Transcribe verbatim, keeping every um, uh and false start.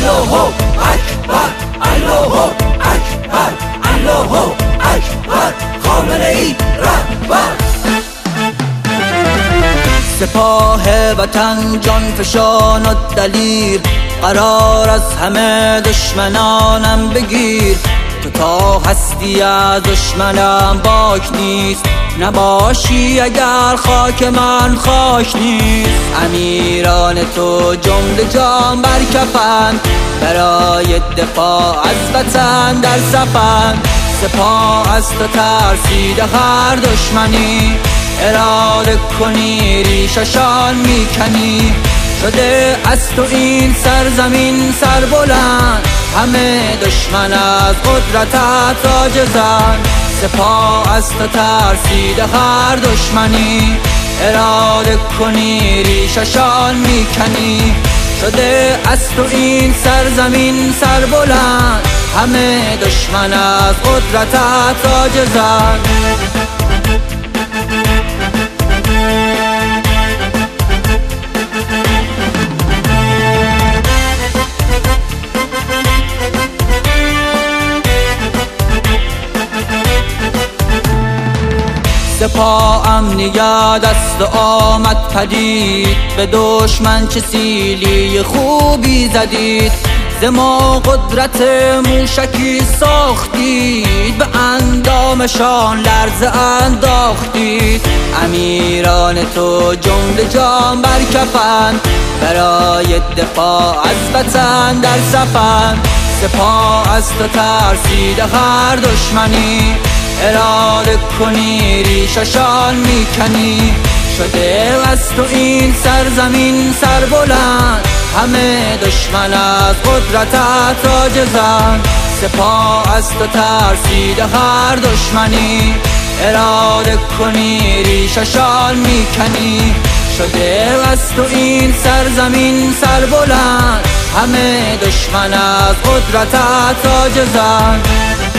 الله اکبر، الله اکبر، الله اکبر، خامنه ای رهبر. سپاه وطن جان فشان و دلیر، قرار از همه دشمنانم بگیر. تو تا هستی از دشمنم باک نیست، نباشی اگر خاک من خاک نیست. امیران تو جمله جان بر کفن، برای دفاع از وطن در صفن. سپاه از تو ترسیده هر دشمنی، اراده کنی ریششان میکنی. شده از تو این سرزمین سربلند، همه دشمن از قدرتت عاجزند. سپاه از تو ترسیده هر دشمنی، اراده کنی ریششان میکنی. شده از تو این سرزمین سربلند، همه دشمن از قدرتت عاجزند. سپاه امنیت دست آمد پدید، به دشمن چه سیلی خوبی زدید. ز ما قدرت موشکی ساختید، به اندامشان لرزه انداختید. امیران تو جمله جان بر کفن، برای دفاع از وطن در صفن. سپاه از تو ترسیده هر دشمنی، اراده کنی ریششان میکنی. شده از تو این سرزمین سربلند، همه دشمن از قدرتت عاجزند. سپاه از تو ترسیده هر دشمنی، اراده کنی ریششان میکنی. شده از تو این سرزمین سربلند، همه دشمن از قدرتت عاجزند.